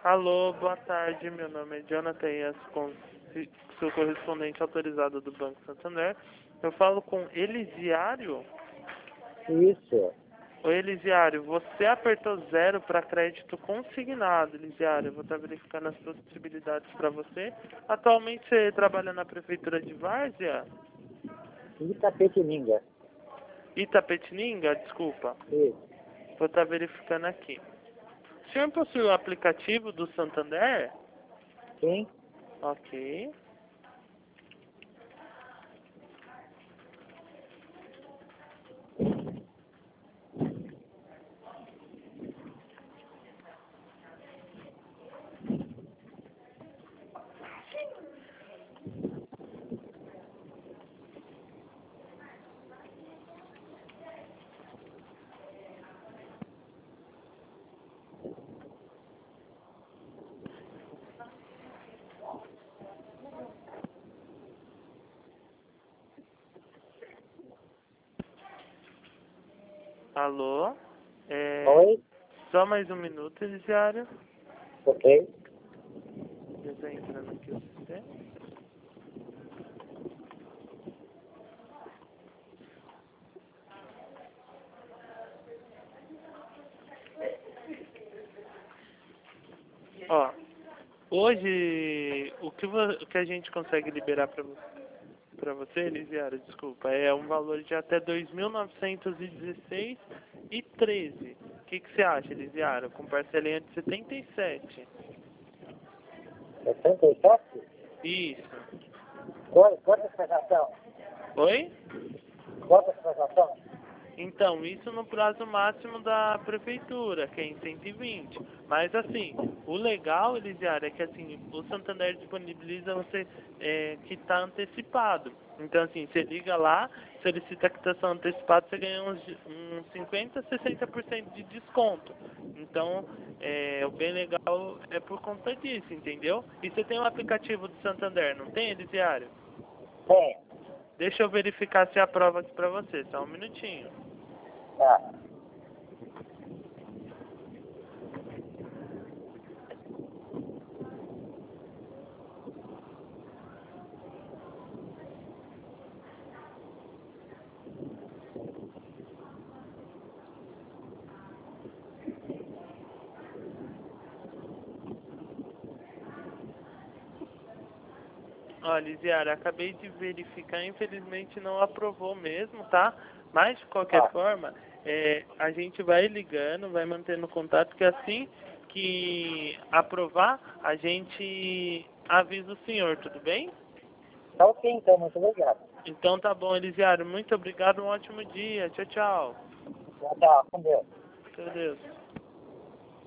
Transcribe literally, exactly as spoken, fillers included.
Alô, boa tarde, meu nome é Jonathan Ias, com- sou correspondente autorizado do Banco Santander. Eu falo com Elisiário. Isso. Oi, Elisiário, você apertou zero para crédito consignado, Elisiário. Eu vou estar verificando as possibilidades para você. Atualmente você trabalha na Prefeitura de Várzea? Itapetininga. Itapetininga, desculpa. Isso. Vou estar verificando aqui. O senhor possui o aplicativo do Santander? Sim? Ok. Alô? É... Oi? Só mais um minuto, Elisiário. Ok. Já está entrando aqui o sistema. Ó, hoje o que, vo- o que a gente consegue liberar para você, para você, Elisiário, desculpa, é um valor de até dois mil novecentos e dezesseis e treze. O que, que você acha, Elisiário? Com parcelinha de setenta e sete. setenta e sete? Isso. Qual, quanto é a prestação? Oi? Quanto é a prestação? Então, isso no prazo máximo da prefeitura, que é em cento e vinte. Mas assim, o legal, Elisiário, é que assim, o Santander disponibiliza você é, quitar antecipado. Então assim, você liga lá, solicita a quitação antecipada, você ganha uns, uns cinquenta, sessenta por cento de desconto. Então, é, o bem legal é por conta disso, entendeu? E você tem um aplicativo do Santander, não tem, Elisiário? Tem. Deixa eu verificar se aprova aqui pra você, só um minutinho. Tá. Olha, Lisiara, acabei de verificar, infelizmente não aprovou mesmo, tá? Mas, de qualquer Tá. forma, é, a gente vai ligando, vai mantendo contato, que assim que aprovar, a gente avisa o senhor, tudo bem? Tá ok, então. Muito obrigado. Então tá bom, Elisiário, muito obrigado, um ótimo dia, tchau, tchau. Tchau, tchau. Com Deus. Meu Deus.